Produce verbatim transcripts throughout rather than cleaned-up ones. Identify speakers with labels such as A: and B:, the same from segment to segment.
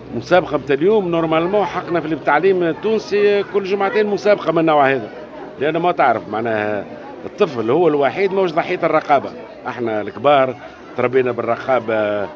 A: مسابقة بتاع اليوم نورمالمون حقنا في التعليم التونسي كل جمعتين مسابقة من النوع هذا، لأن ما تعرف معناها الطفل هو الوحيد موش ضحية الرقابة. احنا الكبار تربينا بالرقابة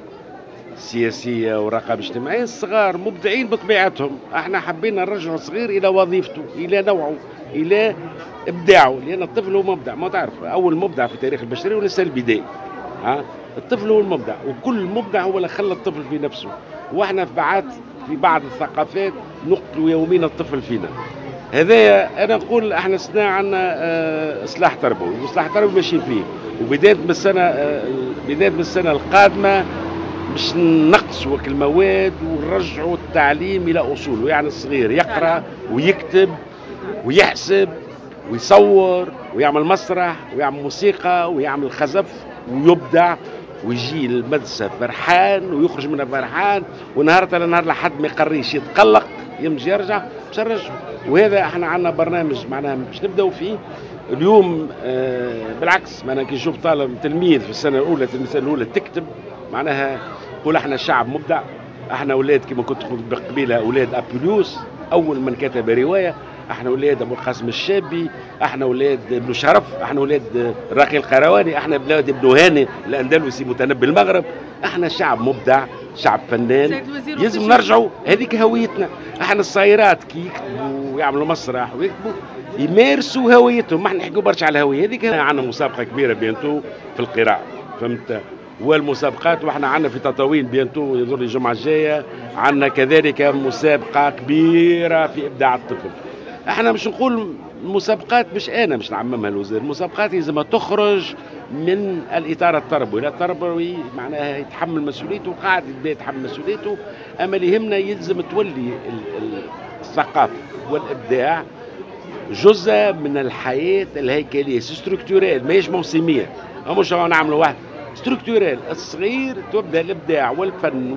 A: السياسية والرقابة الاجتماعية، الصغار مبدعين بطبيعتهم، احنا حبينا نرجعوا الصغير إلى وظيفته، إلى نوعه، إلى إبداعه، لأن الطفل هو مبدع. ما تعرف أول مبدع في تاريخ البشرية ولسه البداية. ها الطفل هو المبدع، وكل مبدع هو اللي خلى الطفل في نفسه. واحنا في بعض في بعض الثقافات نقتل يومين الطفل فينا. هذايا انا نقول احنا سنا عندنا آه اصلاح تربوي، واصلاح تربوي ماشي فيه، وبدايه من السنه آه بدايه من السنه القادمه باش نقصوا المواد ونرجعوا التعليم الى اصوله، يعني الصغير يقرا ويكتب ويحسب ويصور ويعمل مسرح ويعمل موسيقى ويعمل خزف ويبدع، ويجي المدرسة فرحان ويخرج منها فرحان، ونهار على نهار لحد ما يقريش يتقلق يمشي يرجع باش نرجعوا. وهذا احنا عندنا برنامج معناها باش نبداو فيه اليوم. آه بالعكس معناها كي نشوف طالب تلميذ في السنة الأولى في السنة الأولى تكتب معناها نقول احنا شعب مبدع. احنا اولاد كما كنت قلت قبيله اولاد ابوليوس اول من كتب روايه، احنا اولاد ابو القاسم الشابي، احنا اولاد ابن شرف، احنا اولاد الراقي القرواني، احنا اولاد ابن هاني الاندلسي متنبي المغرب. احنا شعب مبدع، شعب فنان، لازم نرجعوا هذيك هويتنا. احنا الصايرات كي يكتبوا ويعملوا مسرح ويكتبوا يمارسوا هويتهم، ما احنا نحكوا برشا على الهويه هذيك. عندنا مسابقه كبيره بينتو في القراءه، فهمت؟ والمسابقات واحنا عندنا في تطاوين بينتو يظهر الجمعه الجايه عندنا كذلك مسابقه كبيره في ابداع الطفل. احنا مش نقول المسابقات مش انا مش نعممها الوزير، المسابقات لازم تخرج من الاطار التربوي، التربوي معناها يتحمل مسؤوليته وقاعد يتحمل مسؤوليته، اما اللي يهمنا يلزم تولي الثقافه والابداع جزء من الحياه الهيكليه ستركتورال، ماهيش موسميه. مش نعملوا واحد ستركتورال الصغير تبدا الابداع والفن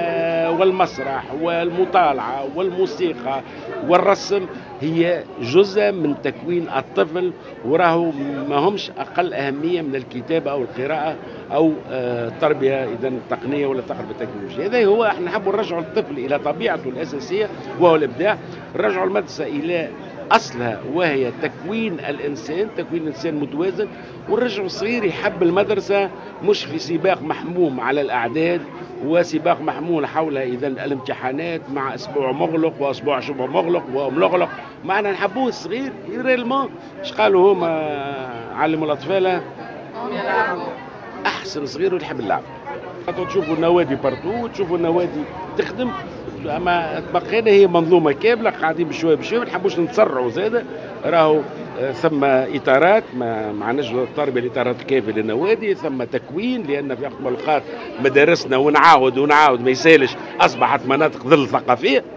A: والمسرح والمطالعه والموسيقى والرسم هي جزء من تكوين الطفل، وراه ما همش اقل اهميه من الكتابه او القراءه او التربيه اذا التقنيه ولا التقنيه التكنولوجيه. هذا هو احنا نحب نرجعوا الطفل الى طبيعته الاساسيه وهو الابداع، نرجعوا المدرسه الى أصلها وهي تكوين الإنسان، تكوين الإنسان متوازن، والرجل الصغير يحب المدرسة مش في سباق محموم على الأعداد وسباق محمول حول إذا الامتحانات مع أسبوع مغلق وأسبوع شبه مغلق ومغلق. معنا نحبوه الصغير ريلمون. ايش قالوا هما علموا الأطفال أحسن صغير ويحب اللعب. تشوفوا النوادي بارتو وتشوفوا النوادي تخدم، اما بقينا هي منظومه كامله قاعدين بشويه بشويه، ما نحبوش نتسرعوا زاده. راهو ثم اطارات ما معناش التربيه الاطارات كافيه للنوادي، ثم تكوين، لان في وقت من الاوقات مدارسنا ونعاود ونعاود ما يسالش اصبحت مناطق ظل ثقافيه.